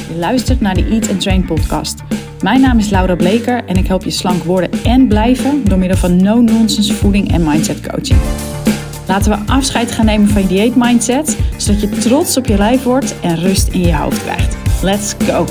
Je luistert naar de Eat and Train podcast. Mijn naam is Laura Bleker en ik help je slank worden en blijven door middel van no-nonsense voeding en mindset coaching. Laten we afscheid gaan nemen van je dieetmindset, zodat je trots op je lijf wordt en rust in je hoofd krijgt. Let's go!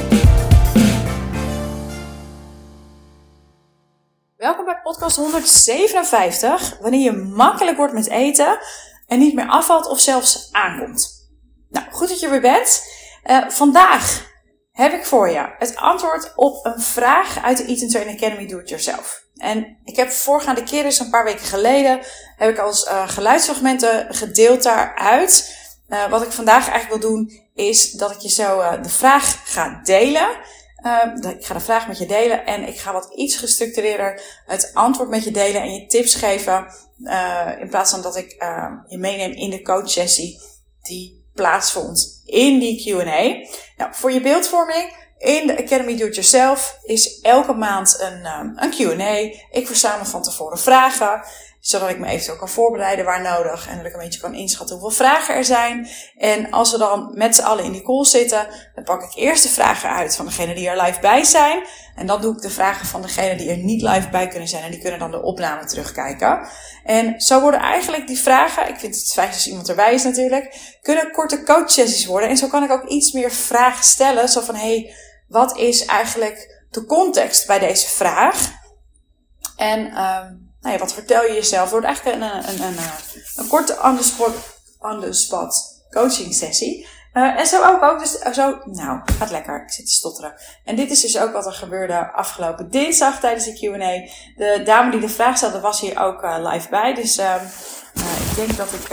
Welkom bij podcast 157, wanneer je makkelijk wordt met eten en niet meer afvalt of zelfs aankomt. Nou, goed dat je weer bent. Vandaag heb ik voor je het antwoord op een vraag uit de Eat and Train Academy Do It Yourself. En ik heb voorgaande keer, dus een paar weken geleden, heb ik als geluidsfragmenten gedeeld daaruit. Wat ik vandaag eigenlijk wil doen, is dat ik je zo de vraag ga delen. Ik ga de vraag met je delen en ik ga wat iets gestructureerder het antwoord met je delen en je tips geven. In plaats van dat ik je meeneem in de coachsessie die plaatsvond in die Q&A. Nou, voor je beeldvorming, in de Academy Do It Yourself is elke maand een Q&A. Ik verzamel van tevoren vragen, zodat ik me eventueel kan voorbereiden waar nodig. En dat ik een beetje kan inschatten hoeveel vragen er zijn. En als we dan met z'n allen in die call zitten, dan pak ik eerst de vragen uit van degenen die er live bij zijn. En dan doe ik de vragen van degenen die er niet live bij kunnen zijn. En die kunnen dan de opname terugkijken. En zo worden eigenlijk die vragen, ik vind het fijn als iemand erbij is natuurlijk, kunnen korte coachsessies worden. En zo kan ik ook iets meer vragen stellen. Zo van, hey, wat is eigenlijk de context bij deze vraag? En wat vertel je jezelf? Het wordt eigenlijk een korte on the spot coaching sessie. En zo ook. Dus gaat lekker. Ik zit te stotteren. En dit is dus ook wat er gebeurde afgelopen dinsdag tijdens de Q&A. De dame die de vraag stelde was hier ook live bij. Dus ik denk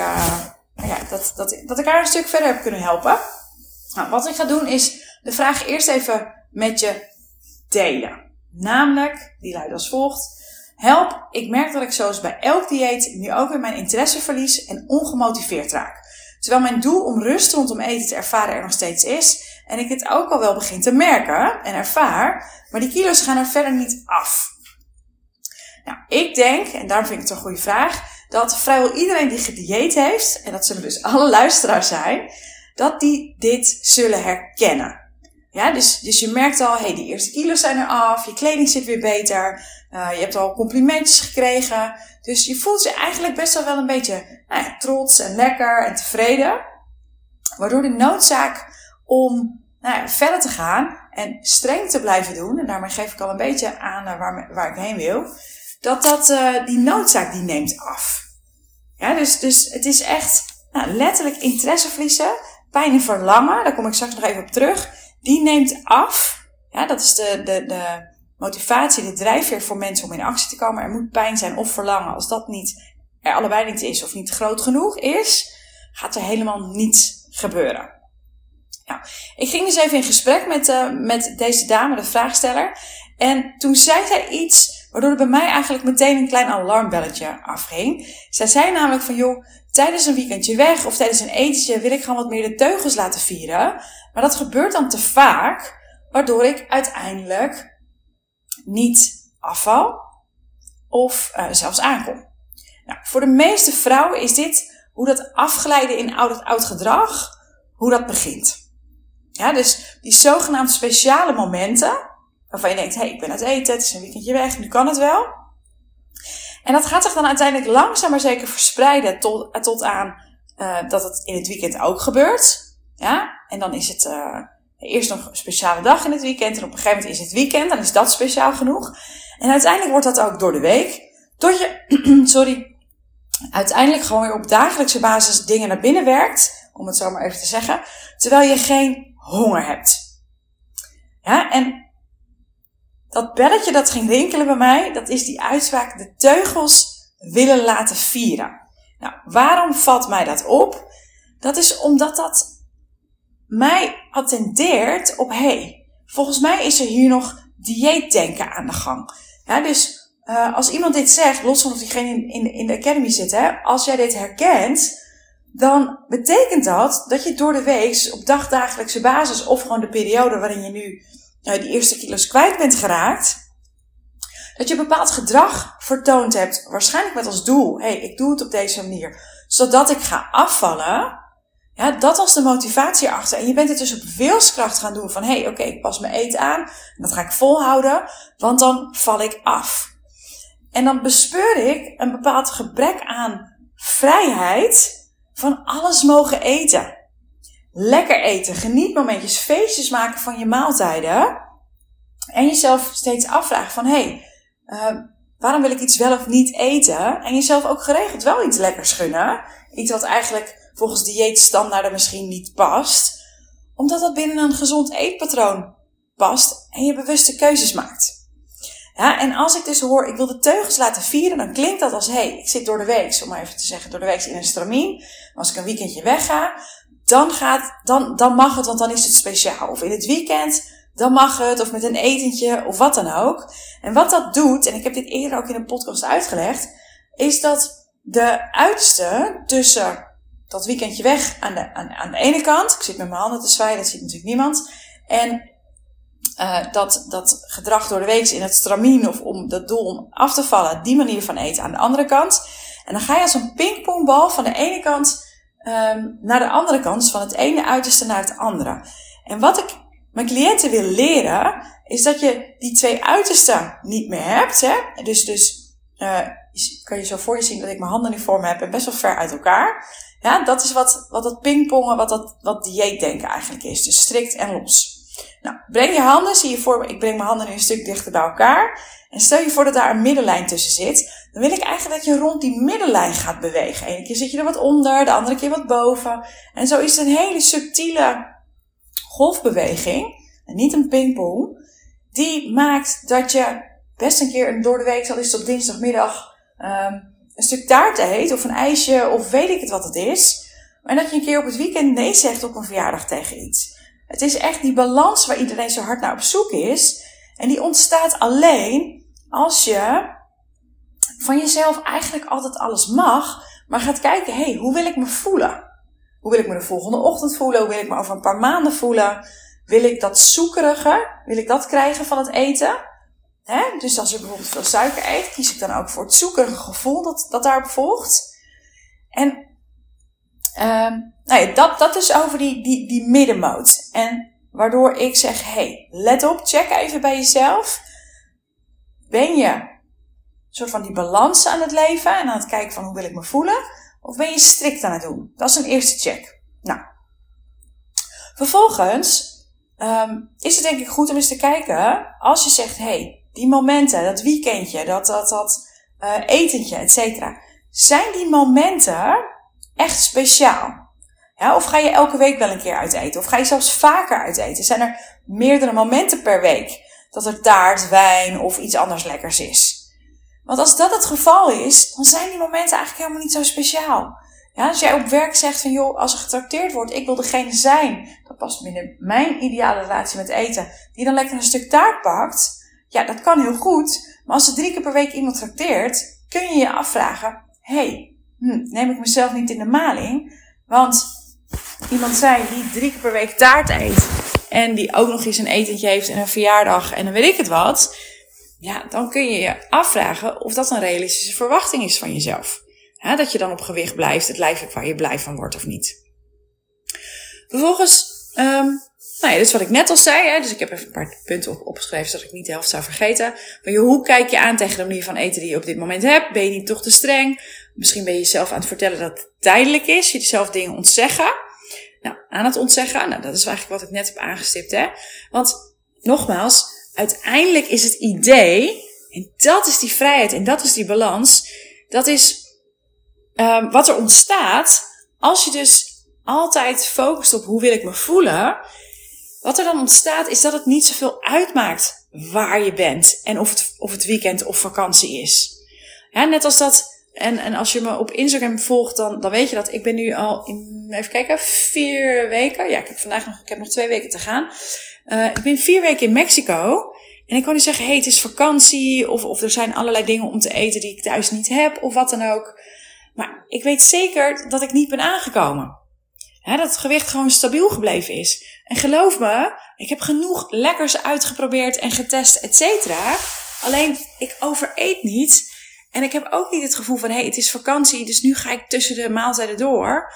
dat ik haar een stuk verder heb kunnen helpen. Nou, wat ik ga doen is de vraag eerst even met je delen. Namelijk, die luidt als volgt. Help, ik merk dat ik zoals bij elk dieet nu ook weer mijn interesse verlies en ongemotiveerd raak. Terwijl mijn doel om rust rondom eten te ervaren er nog steeds is. En ik dit ook al wel begin te merken en ervaar. Maar die kilo's gaan er verder niet af. Nou, ik denk, en daarom vind ik het een goede vraag, dat vrijwel iedereen die gedieet heeft, en dat zullen dus alle luisteraars zijn, dat die dit zullen herkennen. Ja, dus je merkt al, hey, die eerste kilo's zijn er af, je kleding zit weer beter, je hebt al complimentjes gekregen. Dus je voelt je eigenlijk best wel een beetje trots en lekker en tevreden. Waardoor de noodzaak om verder te gaan en streng te blijven doen, en daarmee geef ik al een beetje aan waar ik heen wil, die noodzaak die neemt af. Ja, dus het is echt letterlijk interesse verliezen, pijn en verlangen, daar kom ik straks nog even op terug. Die neemt af. Ja, dat is de motivatie, de drijfveer voor mensen om in actie te komen. Er moet pijn zijn of verlangen. Als dat er allebei niet is of niet groot genoeg is, gaat er helemaal niets gebeuren. Nou, ik ging dus even in gesprek met deze dame, de vraagsteller. En toen zei zij iets waardoor er bij mij eigenlijk meteen een klein alarmbelletje afging. Zij zei namelijk van, joh, tijdens een weekendje weg of tijdens een etentje wil ik gewoon wat meer de teugels laten vieren. Maar dat gebeurt dan te vaak, waardoor ik uiteindelijk niet afval of zelfs aankom. Nou, voor de meeste vrouwen is dit hoe dat afglijden in oud gedrag, hoe dat begint. Ja, dus die zogenaamde speciale momenten, waarvan je denkt, hey, ik ben aan het eten, het is een weekendje weg, nu kan het wel. En dat gaat zich dan uiteindelijk langzaam maar zeker verspreiden tot aan dat het in het weekend ook gebeurt. Ja, en dan is het eerst nog een speciale dag in het weekend. En op een gegeven moment is het weekend, dan is dat speciaal genoeg. En uiteindelijk wordt dat ook door de week. Tot je, uiteindelijk gewoon weer op dagelijkse basis dingen naar binnen werkt. Om het zo maar even te zeggen. Terwijl je geen honger hebt. Ja, en dat belletje dat ging rinkelen bij mij, dat is die uitspraak, de teugels willen laten vieren. Nou, waarom valt mij dat op? Dat is omdat dat mij attendeert op, volgens mij is er hier nog dieetdenken aan de gang. Ja, dus als iemand dit zegt, los van of diegene in de academy zit, als jij dit herkent, dan betekent dat je door de week op dagdagelijkse basis of gewoon de periode waarin je nu die eerste kilo's kwijt bent geraakt, dat je een bepaald gedrag vertoond hebt, waarschijnlijk met als doel, ik doe het op deze manier, zodat ik ga afvallen. Ja, dat was de motivatie erachter. En je bent het dus op wilskracht gaan doen van, oké, ik pas mijn eten aan. En dat ga ik volhouden, want dan val ik af. En dan bespeur ik een bepaald gebrek aan vrijheid van alles mogen eten. Lekker eten, genietmomentjes, feestjes maken van je maaltijden. En jezelf steeds afvragen van, waarom wil ik iets wel of niet eten? En jezelf ook geregeld wel iets lekkers gunnen. Iets wat eigenlijk volgens dieetstandaarden misschien niet past. Omdat dat binnen een gezond eetpatroon past en je bewuste keuzes maakt. Ja, en als ik dus hoor, ik wil de teugels laten vieren, dan klinkt dat als, ik zit door de week, om maar even te zeggen, door de week in een stramien. Als ik een weekendje wegga, dan mag het, want dan is het speciaal. Of in het weekend, dan mag het, of met een etentje, of wat dan ook. En wat dat doet, en ik heb dit eerder ook in een podcast uitgelegd, is dat de uiterste tussen dat weekendje weg aan de ene kant, ik zit met mijn handen te zwaaien, dat ziet natuurlijk niemand, en dat gedrag door de week in het stramien of om dat doel om af te vallen, die manier van eten aan de andere kant. En dan ga je als een pingpongbal van de ene kant naar de andere kant, dus van het ene uiterste naar het andere. En wat ik mijn cliënten wil leren, is dat je die twee uitersten niet meer hebt. Hè? Dus kan je zo voor je zien dat ik mijn handen nu voor me heb en best wel ver uit elkaar. Ja, dat is wat dat pingpongen, wat dieetdenken eigenlijk is. Dus strikt en los. Nou, breng je handen, zie je voor me, ik breng mijn handen nu een stuk dichter bij elkaar. En stel je voor dat daar een middenlijn tussen zit. Dan wil ik eigenlijk dat je rond die middenlijn gaat bewegen. Eén keer zit je er wat onder, de andere keer wat boven. En zo is het een hele subtiele golfbeweging. En niet een pingpong. Die maakt dat je best een keer door de week, al is het op dinsdagmiddag, een stuk taart eet. Of een ijsje, of weet ik het wat het is. Maar dat je een keer op het weekend nee zegt op een verjaardag tegen iets. Het is echt die balans waar iedereen zo hard naar op zoek is. En die ontstaat alleen als je van jezelf eigenlijk altijd alles mag. Maar gaat kijken, hoe wil ik me voelen? Hoe wil ik me de volgende ochtend voelen? Hoe wil ik me over een paar maanden voelen? Wil ik dat zoekerige? Wil ik dat krijgen van het eten? Dus als ik bijvoorbeeld veel suiker eet, kies ik dan ook voor het zoekerige gevoel dat daarop volgt. En dat is over die middenmoot. En waardoor ik zeg, let op, check even bij jezelf. Ben je een soort van die balans aan het leven en aan het kijken van hoe wil ik me voelen? Of ben je strikt aan het doen? Dat is een eerste check. Nou, vervolgens is het denk ik goed om eens te kijken, als je zegt, die momenten, dat weekendje, dat etentje, et cetera. Zijn die momenten echt speciaal? Ja, of ga je elke week wel een keer uit eten? Of ga je zelfs vaker uit eten? Zijn er meerdere momenten per week dat er taart, wijn of iets anders lekkers is? Want als dat het geval is, dan zijn die momenten eigenlijk helemaal niet zo speciaal. Ja, als jij op werk zegt van, als er getrakteerd wordt, ik wil degene zijn, dat past binnen mijn ideale relatie met eten, die dan lekker een stuk taart pakt, ja, dat kan heel goed. Maar als er 3 keer per week iemand trakteert, kun je je afvragen, neem ik mezelf niet in de maling? Want iemand zei die 3 keer per week taart eet en die ook nog eens een etentje heeft en een verjaardag en dan weet ik het wat. Ja, dan kun je je afvragen of dat een realistische verwachting is van jezelf. Ja, dat je dan op gewicht blijft, het lijf waar je blij van wordt of niet. Vervolgens, dit is wat ik net al zei. Dus ik heb even een paar punten opgeschreven zodat ik niet de helft zou vergeten. Maar hoe kijk je aan tegen de manier van eten die je op dit moment hebt? Ben je niet toch te streng? Misschien ben je jezelf aan het vertellen dat het tijdelijk is. Je jezelf dingen ontzeggen. Nou, aan het ontzeggen. Nou, dat is eigenlijk wat ik net heb aangestipt. Hè? Want, nogmaals, uiteindelijk is het idee, en dat is die vrijheid en dat is die balans, dat is wat er ontstaat als je dus altijd focust op hoe wil ik me voelen. Wat er dan ontstaat is dat het niet zoveel uitmaakt waar je bent en of het weekend of vakantie is. Ja, net als dat, en als je me op Instagram volgt, dan weet je dat ik ben nu al even kijken, 4 weken. Ja, ik heb nog 2 weken te gaan. Ik ben 4 weken in Mexico. En ik kan niet zeggen, het is vakantie, of er zijn allerlei dingen om te eten die ik thuis niet heb, of wat dan ook. Maar ik weet zeker dat ik niet ben aangekomen. Dat het gewicht gewoon stabiel gebleven is. En geloof me, ik heb genoeg lekkers uitgeprobeerd en getest, et cetera. Alleen, ik overeet niet. En ik heb ook niet het gevoel van, het is vakantie, dus nu ga ik tussen de maaltijden door.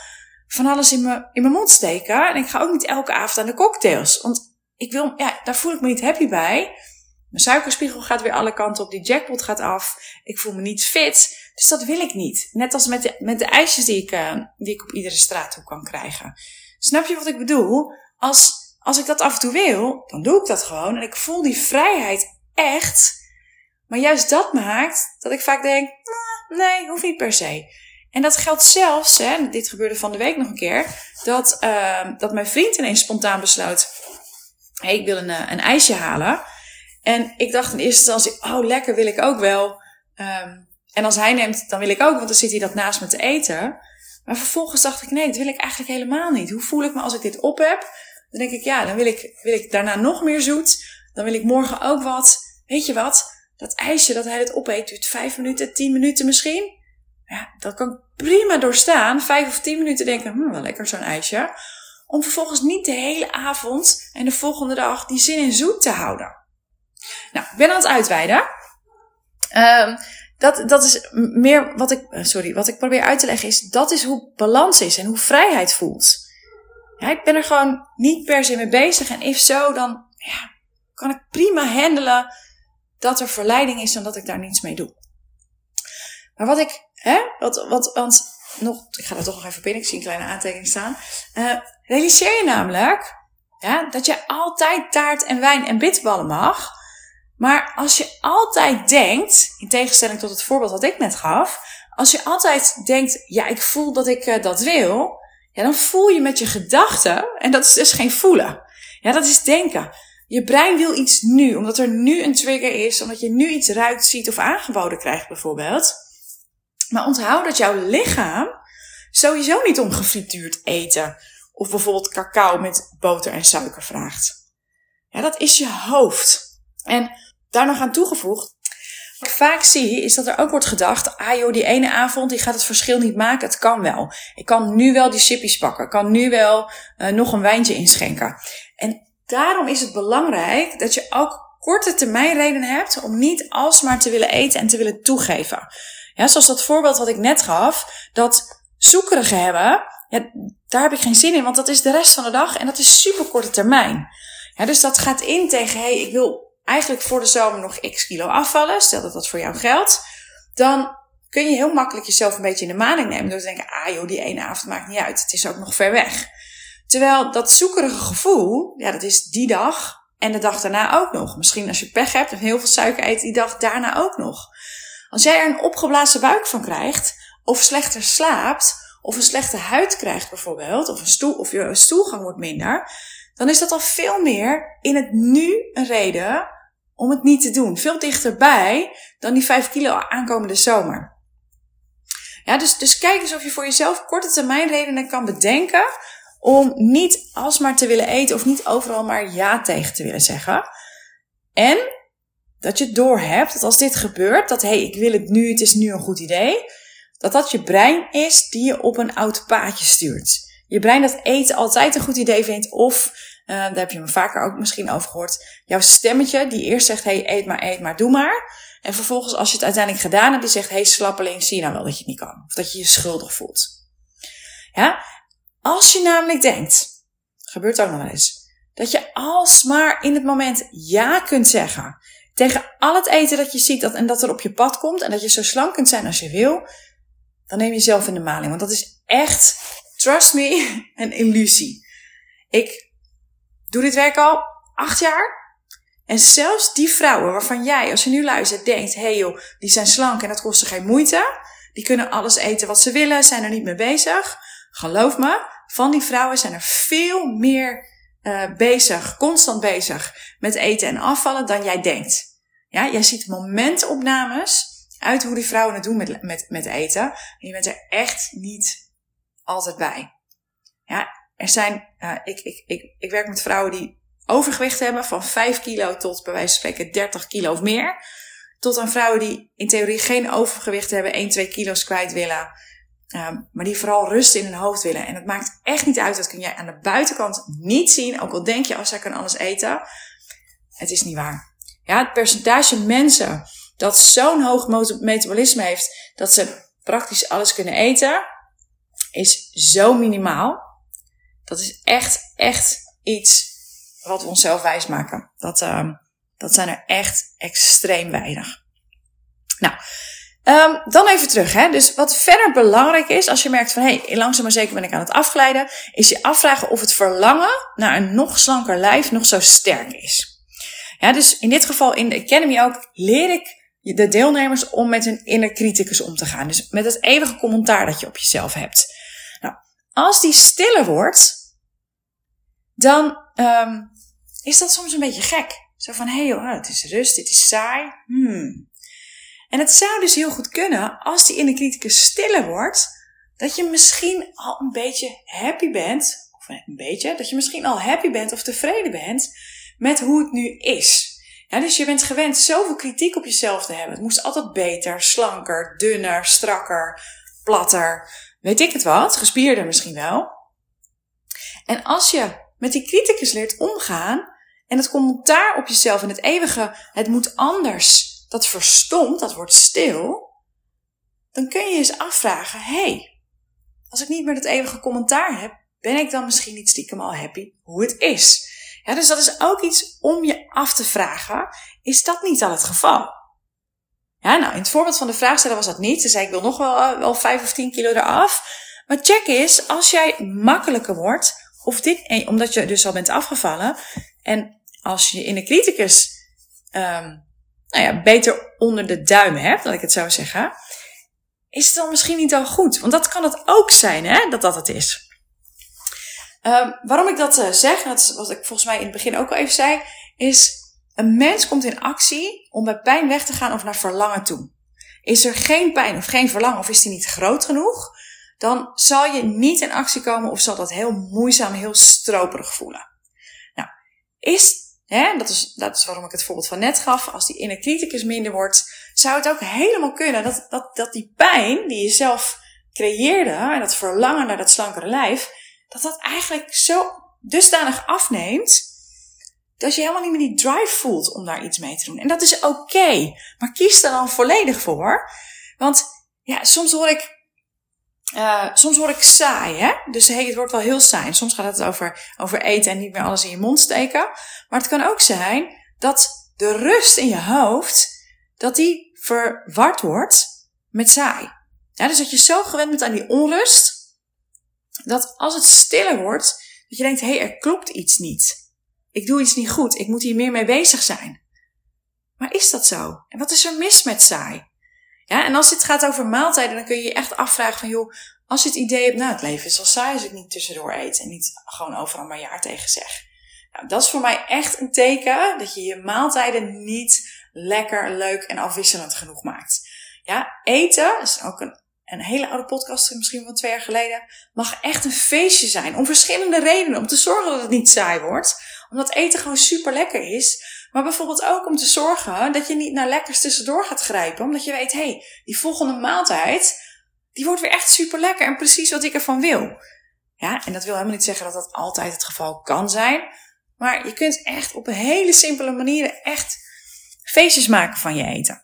van alles in mijn mond steken. En ik ga ook niet elke avond aan de cocktails. Want daar voel ik me niet happy bij. Mijn suikerspiegel gaat weer alle kanten op. Die jackpot gaat af. Ik voel me niet fit. Dus dat wil ik niet. Net als met de ijsjes die ik op iedere straathoek kan krijgen. Snap je wat ik bedoel? Als ik dat af en toe wil, dan doe ik dat gewoon. En ik voel die vrijheid echt. Maar juist dat maakt dat ik vaak denk, nee, hoeft niet per se. En dat geldt zelfs, dit gebeurde van de week nog een keer, dat mijn vriend ineens spontaan besloot, ik wil een ijsje halen. En ik dacht in eerste instantie, lekker, wil ik ook wel. En als hij neemt, dan wil ik ook, want dan zit hij dat naast me te eten. Maar vervolgens dacht ik, nee, dat wil ik eigenlijk helemaal niet. Hoe voel ik me als ik dit op heb? Dan denk ik, dan wil ik daarna nog meer zoet. Dan wil ik morgen ook wat. Weet je wat? Dat ijsje dat hij het opeet duurt 5 minuten, 10 minuten misschien. Ja, dat kan ik prima doorstaan. 5 of 10 minuten denken, wel lekker zo'n ijsje. Om vervolgens niet de hele avond en de volgende dag die zin in zoet te houden. Nou, ik ben aan het uitweiden. Dat is meer wat ik probeer uit te leggen is, dat is hoe balans is en hoe vrijheid voelt. Ja, ik ben er gewoon niet per se mee bezig. En if zo, dan kan ik prima handelen dat er verleiding is en dat ik daar niets mee doe. Maar ik ga er toch nog even binnen, ik zie een kleine aantekening staan. Realiseer je namelijk dat je altijd taart en wijn en bitterballen mag. Maar als je altijd denkt, in tegenstelling tot het voorbeeld wat ik net gaf, als je altijd denkt, ik voel dat ik dat wil, dan voel je met je gedachten, en dat is dus geen voelen. Ja, dat is denken. Je brein wil iets nu, omdat er nu een trigger is, omdat je nu iets ruikt, ziet of aangeboden krijgt bijvoorbeeld. Maar onthoud dat jouw lichaam sowieso niet om gefrituurd eten of bijvoorbeeld cacao met boter en suiker vraagt. Ja, dat is je hoofd. En daar nog aan toegevoegd, wat ik vaak zie is dat er ook wordt gedacht, die ene avond die gaat het verschil niet maken, het kan wel. Ik kan nu wel die chippies pakken, ik kan nu wel nog een wijntje inschenken. En daarom is het belangrijk dat je ook korte termijn redenen hebt om niet alsmaar te willen eten en te willen toegeven. Ja, zoals dat voorbeeld wat ik net gaf, dat zoekerige hebben, daar heb ik geen zin in, want dat is de rest van de dag en dat is super korte termijn. Ja, dus dat gaat in tegen, ik wil eigenlijk voor de zomer nog x kilo afvallen, stel dat dat voor jou geldt, dan kun je heel makkelijk jezelf een beetje in de maling nemen door te denken, die ene avond maakt niet uit, het is ook nog ver weg. Terwijl dat zoekerige gevoel, dat is die dag en de dag daarna ook nog. Misschien als je pech hebt en heel veel suiker eet, die dag daarna ook nog. Als jij er een opgeblazen buik van krijgt, of slechter slaapt, of een slechte huid krijgt bijvoorbeeld, of je stoelgang wordt minder, dan is dat al veel meer in het nu een reden om het niet te doen. Veel dichterbij dan die 5 kilo aankomende zomer. Ja, dus kijk eens of je voor jezelf korte termijn redenen kan bedenken om niet alsmaar te willen eten of niet overal maar ja tegen te willen zeggen. En dat je doorhebt dat als dit gebeurt, dat ik wil het nu, het is nu een goed idee, dat je brein is die je op een oud paadje stuurt. Je brein dat eten altijd een goed idee vindt of, daar heb je me vaker ook misschien over gehoord, jouw stemmetje die eerst zegt, eet maar, doe maar. En vervolgens als je het uiteindelijk gedaan hebt, die zegt, slappeling, zie je nou wel dat je het niet kan. Of dat je je schuldig voelt. Ja, als je namelijk denkt, gebeurt ook nog wel eens, dat je alsmaar in het moment ja kunt zeggen tegen al het eten dat je ziet en dat er op je pad komt en dat je zo slank kunt zijn als je wil, dan neem je jezelf in de maling. Want dat is echt, trust me, een illusie. Ik doe dit werk al 8 jaar. En zelfs die vrouwen waarvan jij, als je nu luistert, denkt, die zijn slank en dat kost ze geen moeite. Die kunnen alles eten wat ze willen, zijn er niet mee bezig. Geloof me, van die vrouwen zijn er veel meer constant bezig met eten en afvallen dan jij denkt. Ja, jij ziet momentopnames uit hoe die vrouwen het doen met eten. En je bent er echt niet altijd bij. Ja, er zijn, ik werk met vrouwen die overgewicht hebben van 5 kilo tot bij wijze van spreken 30 kilo of meer. Tot aan vrouwen die in theorie geen overgewicht hebben, 1-2 kilo's kwijt willen. Maar die vooral rust in hun hoofd willen. En het maakt echt niet uit, dat kun jij aan de buitenkant niet zien. Ook al denk je, zij kan alles eten. Het is niet waar. Ja, het percentage mensen dat zo'n hoog metabolisme heeft, dat ze praktisch alles kunnen eten, is zo minimaal. Dat is echt iets wat we onszelf wijsmaken. Dat zijn er echt extreem weinig. Nou, dan even terug. Hè? Dus wat verder belangrijk is, als je merkt van langzaam maar zeker ben ik aan het afglijden, is je afvragen of het verlangen naar een nog slanker lijf nog zo sterk is. Ja, dus in dit geval in de Academy ook leer ik de deelnemers om met hun inner criticus om te gaan. Dus met het eeuwige commentaar dat je op jezelf hebt. Nou, als die stiller wordt, dan is dat soms een beetje gek. Zo van, het is rust, dit is saai. En het zou dus heel goed kunnen, als die inner criticus stiller wordt, dat je misschien al een beetje happy bent, dat je misschien al happy bent of tevreden bent met hoe het nu is. Ja, dus je bent gewend zoveel kritiek op jezelf te hebben. Het moest altijd beter, slanker, dunner, strakker, platter, weet ik het wat, gespierder misschien wel. En als je met die criticus leert omgaan en het commentaar op jezelf en het eeuwige, het moet anders, dat verstomt, dat wordt stil, dan kun je eens afvragen, als ik niet meer dat eeuwige commentaar heb, ben ik dan misschien niet stiekem al happy hoe het is? Ja, dus dat is ook iets om je af te vragen, is dat niet al het geval? Ja, nou, in het voorbeeld van de vraagsteller was dat niet. Ze zei, ik wil nog wel 5 of 10 kilo eraf. Maar check eens, als jij makkelijker wordt, omdat je dus al bent afgevallen, en als je in de criticus beter onder de duim hebt, laat ik het zo zeggen, is het dan misschien niet al goed? Want dat kan het ook zijn, hè, dat het is. Waarom ik dat zeg, dat is wat ik volgens mij in het begin ook al even zei, is een mens komt in actie om bij pijn weg te gaan of naar verlangen toe. Is er geen pijn of geen verlangen of is die niet groot genoeg, dan zal je niet in actie komen of zal dat heel moeizaam, heel stroperig voelen. Nou, dat is waarom ik het voorbeeld van net gaf. Als die inner criticus minder wordt, zou het ook helemaal kunnen dat die pijn die je zelf creëerde en dat verlangen naar dat slankere lijf, dat eigenlijk zo dusdanig afneemt, dat je helemaal niet meer die drive voelt om daar iets mee te doen. En dat is oké, maar kies er dan volledig voor. Want ja, soms hoor ik saai, hè? Dus het wordt wel heel saai. Soms gaat het over eten en niet meer alles in je mond steken. Maar het kan ook zijn dat de rust in je hoofd, dat die verward wordt met saai. Ja, dus dat je zo gewend bent aan die onrust, dat als het stiller wordt, dat je denkt, er klopt iets niet. Ik doe iets niet goed. Ik moet hier meer mee bezig zijn. Maar is dat zo? En wat is er mis met saai? Ja, en als dit gaat over maaltijden, dan kun je je echt afvragen van, als je het idee hebt, het leven is wel saai als ik niet tussendoor eet en niet gewoon overal maar ja tegen zeg. Nou, dat is voor mij echt een teken dat je je maaltijden niet lekker, leuk en afwisselend genoeg maakt. Ja, eten, dat is ook een hele oude podcast, misschien van 2 jaar geleden, mag echt een feestje zijn. Om verschillende redenen. Om te zorgen dat het niet saai wordt. Omdat eten gewoon super lekker is. Maar bijvoorbeeld ook om te zorgen dat je niet naar lekkers tussendoor gaat grijpen. Omdat je weet, die volgende maaltijd, die wordt weer echt super lekker. En precies wat ik ervan wil. Ja, en dat wil helemaal niet zeggen dat dat altijd het geval kan zijn. Maar je kunt echt op een hele simpele manier echt feestjes maken van je eten.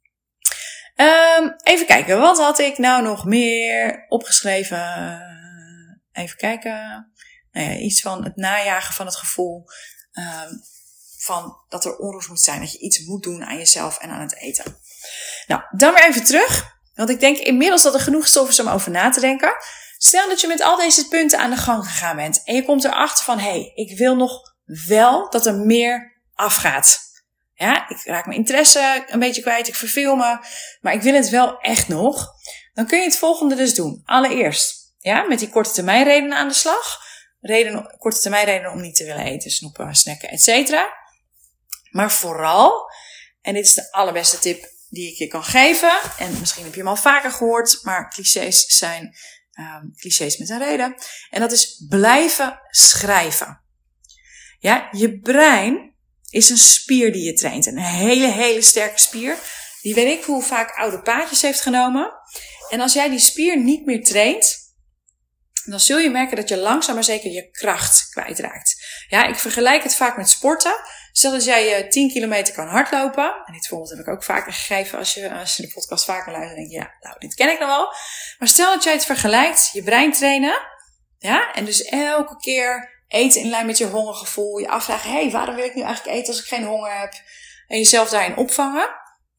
Even kijken, wat had ik nou nog meer opgeschreven? Even kijken. Iets van het najagen van het gevoel van dat er onrust moet zijn. Dat je iets moet doen aan jezelf en aan het eten. Nou, dan weer even terug. Want ik denk inmiddels dat er genoeg stof is om over na te denken. Stel dat je met al deze punten aan de gang gegaan bent. En je komt erachter van, ik wil nog wel dat er meer afgaat. Ja, ik raak mijn interesse een beetje kwijt, ik verveel me, maar ik wil het wel echt nog. Dan kun je het volgende dus doen. Allereerst, met die korte termijn redenen aan de slag. Korte termijn redenen om niet te willen eten, snoepen, snacken, etc. Maar vooral, en dit is de allerbeste tip die ik je kan geven, en misschien heb je hem al vaker gehoord, maar clichés zijn clichés met een reden. En dat is blijven schrijven. Ja, je brein is een spier die je traint. Een hele sterke spier. Die weet ik hoe vaak oude paadjes heeft genomen. En als jij die spier niet meer traint, dan zul je merken dat je langzaam maar zeker je kracht kwijtraakt. Ja, ik vergelijk het vaak met sporten. Stel dat jij 10 kilometer kan hardlopen. En dit voorbeeld heb ik ook vaker gegeven als je de podcast vaker luistert. Dan denk je, ja, nou, dit ken ik nog wel. Maar stel dat jij het vergelijkt, je brein trainen. Ja, en dus elke keer eten in lijn met je hongergevoel. Je afvragen, waarom wil ik nu eigenlijk eten als ik geen honger heb? En jezelf daarin opvangen.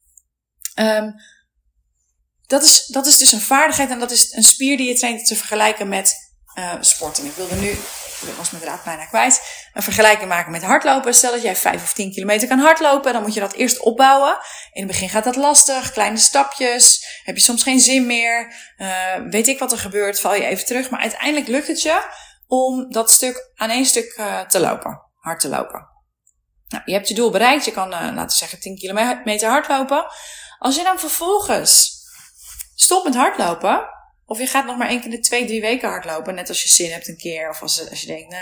Dat is dus een vaardigheid en dat is een spier die je traint te vergelijken met sporten. Ik was mijn draad bijna kwijt, een vergelijking maken met hardlopen. Stel dat jij 5 of 10 kilometer kan hardlopen, dan moet je dat eerst opbouwen. In het begin gaat dat lastig, kleine stapjes, heb je soms geen zin meer. Weet ik wat er gebeurt, val je even terug. Maar uiteindelijk lukt het je om dat stuk aan één stuk te lopen, hard te lopen. Nou, je hebt je doel bereikt, je kan laten we zeggen 10 kilometer hardlopen. Als je dan vervolgens stopt met hardlopen, of je gaat nog maar 1 keer de 2-3 weken hardlopen, net als je zin hebt een keer, of als je denkt,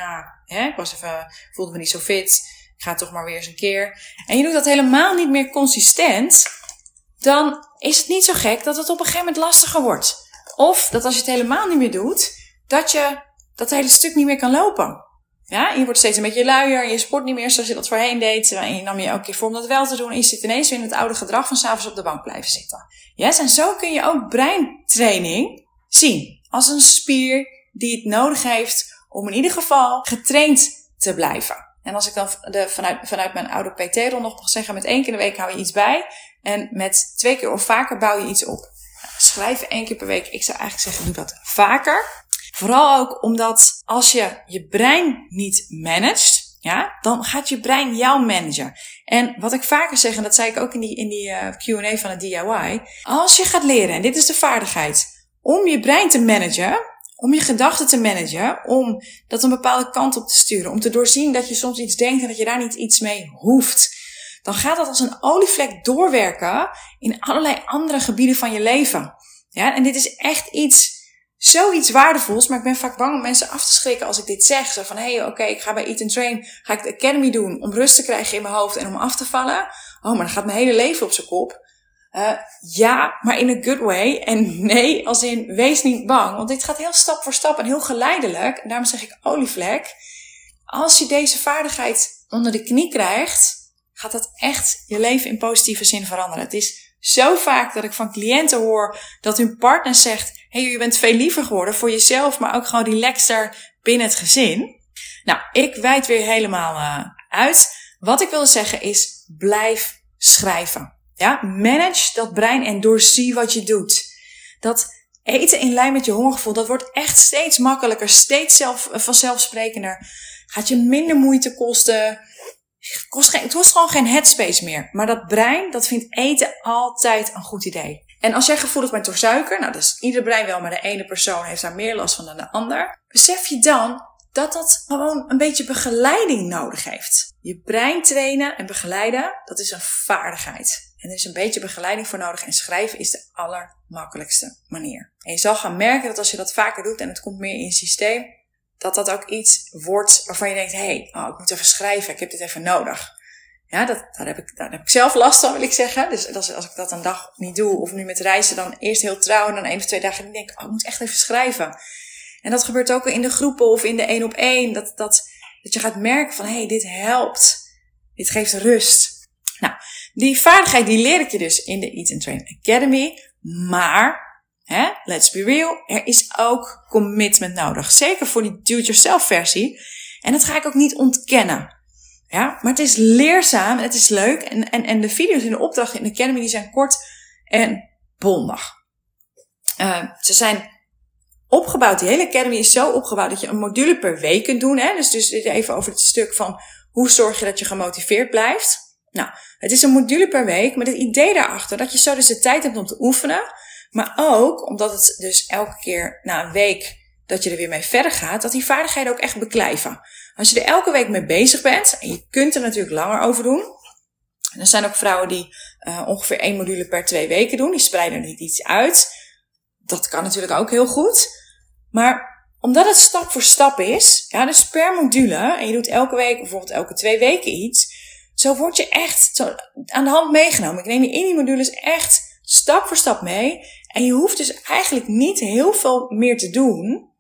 voelde me niet zo fit, ik ga toch maar weer eens een keer. En je doet dat helemaal niet meer consistent, dan is het niet zo gek dat het op een gegeven moment lastiger wordt. Of dat als je het helemaal niet meer doet, dat je dat hele stuk niet meer kan lopen. Ja, en je wordt steeds een beetje luier en je sport niet meer zoals je dat voorheen deed. En je nam je elke keer voor om dat wel te doen. En je zit ineens weer in het oude gedrag van 's avonds op de bank blijven zitten. Yes, en zo kun je ook breintraining zien. Als een spier die het nodig heeft om in ieder geval getraind te blijven. En als ik dan vanuit mijn oude PT-rol nog mag zeggen, met 1 keer in de week hou je iets bij. En met 2 keer of vaker bouw je iets op. Nou, schrijven 1 keer per week. Ik zou eigenlijk zeggen, doe dat vaker. Vooral ook omdat als je je brein niet managt, ja, dan gaat je brein jou managen. En wat ik vaker zeg, en dat zei ik ook in die Q&A van het DIY. Als je gaat leren, en dit is de vaardigheid, om je brein te managen, om je gedachten te managen, om dat een bepaalde kant op te sturen, om te doorzien dat je soms iets denkt en dat je daar niet iets mee hoeft. Dan gaat dat als een olievlek doorwerken in allerlei andere gebieden van je leven. Ja, en dit is echt zoiets waardevols, maar ik ben vaak bang om mensen af te schrikken als ik dit zeg. Zo van, ik ga bij Eat and Train, ga ik de Academy doen om rust te krijgen in mijn hoofd en om af te vallen. Oh, maar dan gaat mijn hele leven op zijn kop. Ja, maar in a good way. En nee, als in, wees niet bang. Want dit gaat heel stap voor stap en heel geleidelijk. En daarom zeg ik olievlek. Als je deze vaardigheid onder de knie krijgt, gaat dat echt je leven in positieve zin veranderen. Het is zo vaak dat ik van cliënten hoor dat hun partner zegt, je bent veel liever geworden voor jezelf, maar ook gewoon relaxter binnen het gezin. Nou, ik wijd weer helemaal uit. Wat ik wilde zeggen is, blijf schrijven. Ja, manage dat brein en doorzie wat je doet. Dat eten in lijn met je hongergevoel, dat wordt echt steeds makkelijker, steeds vanzelfsprekender. Gaat je minder moeite kosten. Het kost gewoon geen headspace meer. Maar dat brein, dat vindt eten altijd een goed idee. En als jij gevoelig bent door suiker, nou dat is ieder brein wel, maar de ene persoon heeft daar meer last van dan de ander. Besef je dan dat dat gewoon een beetje begeleiding nodig heeft. Je brein trainen en begeleiden, dat is een vaardigheid. En er is een beetje begeleiding voor nodig en schrijven is de allermakkelijkste manier. En je zal gaan merken dat als je dat vaker doet en het komt meer in je systeem, dat ook iets wordt waarvan je denkt, ik moet even schrijven, ik heb dit even nodig. Ja, daar heb ik zelf last van, wil ik zeggen. Dus als ik dat een dag niet doe, of nu met reizen, dan eerst heel trouw en dan 1 of 2 dagen, dan denk ik, ik moet echt even schrijven. En dat gebeurt ook in de groepen of in de 1-op-1, dat je gaat merken van, dit helpt. Dit geeft rust. Nou, die vaardigheid die leer ik je dus in de Eat and Train Academy. Maar, let's be real, er is ook commitment nodig. Zeker voor die do-it-yourself versie. En dat ga ik ook niet ontkennen. Ja, maar het is leerzaam, het is leuk. En de video's in de opdracht in de Academy die zijn kort en bondig. Ze zijn opgebouwd, die hele Academy is zo opgebouwd dat je een module per week kunt doen. Dus even over het stuk van hoe zorg je dat je gemotiveerd blijft. Nou, het is een module per week met het idee daarachter dat je zo dus de tijd hebt om te oefenen. Maar ook, omdat het dus elke keer na een week dat je er weer mee verder gaat, dat die vaardigheden ook echt beklijven. Als je er elke week mee bezig bent, en je kunt er natuurlijk langer over doen. En er zijn ook vrouwen die ongeveer 1 module per 2 weken doen. Die spreiden er iets uit. Dat kan natuurlijk ook heel goed. Maar omdat het stap voor stap is, dus per module, en je doet elke week, bijvoorbeeld elke 2 weken iets, zo word je echt zo aan de hand meegenomen. Ik neem je in die modules echt stap voor stap mee. En je hoeft dus eigenlijk niet heel veel meer te doen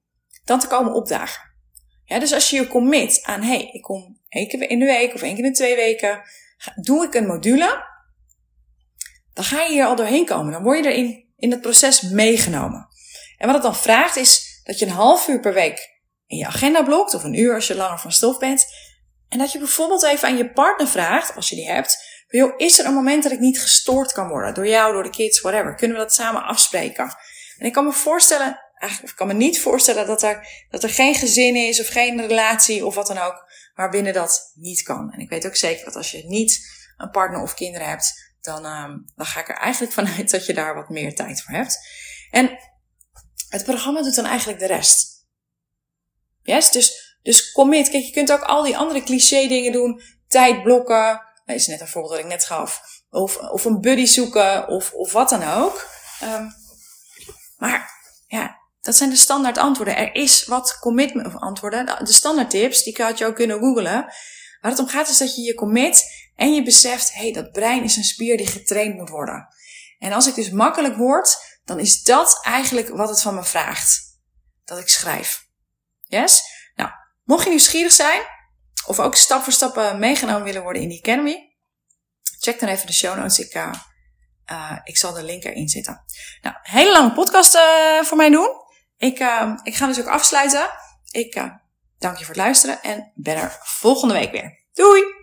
dan te komen opdagen. Ja, dus als je je commit aan, ik kom 1 keer in de week of 1 keer in de 2 weken, doe ik een module, dan ga je hier al doorheen komen. Dan word je erin in het proces meegenomen. En wat het dan vraagt is dat je een half uur per week in je agenda blokt, of een uur als je langer van stof bent. En dat je bijvoorbeeld even aan je partner vraagt, als je die hebt, joh, is er een moment dat ik niet gestoord kan worden? Door jou, door de kids, whatever. Kunnen we dat samen afspreken? En ik kan me voorstellen, eigenlijk kan me niet voorstellen dat er geen gezin is of geen relatie of wat dan ook, waarbinnen dat niet kan. En ik weet ook zeker dat als je niet een partner of kinderen hebt, dan ga ik er eigenlijk vanuit dat je daar wat meer tijd voor hebt. En het programma doet dan eigenlijk de rest. Yes? Dus commit. Kijk, je kunt ook al die andere cliché dingen doen. Tijd blokken. Dat is net een voorbeeld dat ik net gaf. Of een buddy zoeken. Of wat dan ook. Maar ja, dat zijn de standaard antwoorden. Er is wat commitment of antwoorden. De standaard tips, die had je ook kunnen googlen. Waar het om gaat is dat je je commit en je beseft, dat brein is een spier die getraind moet worden. En als ik dus makkelijk word, dan is dat eigenlijk wat het van me vraagt. Dat ik schrijf. Yes? Nou, mocht je nieuwsgierig zijn, of ook stap voor stap meegenomen willen worden in die Academy, check dan even de show notes. Ik zal de link erin zetten. Nou, een hele lange podcast voor mij doen. Ik ga dus ook afsluiten. Ik dank je voor het luisteren en ben er volgende week weer. Doei!